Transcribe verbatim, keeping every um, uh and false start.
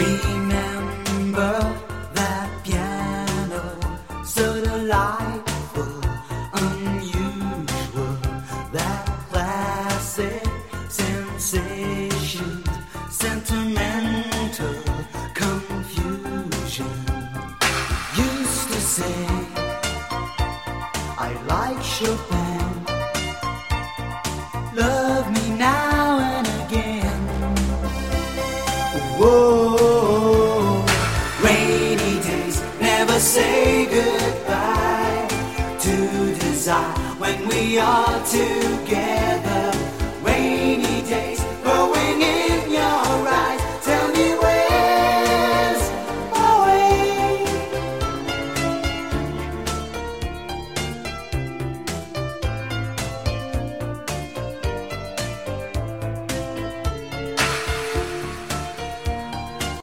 Remember that piano, so delightful, unusual, that classic sensation, sentimental confusion. Used to say I like Chopin, love me now and again. Whoa, rainy days never say goodbye to desire when we are two.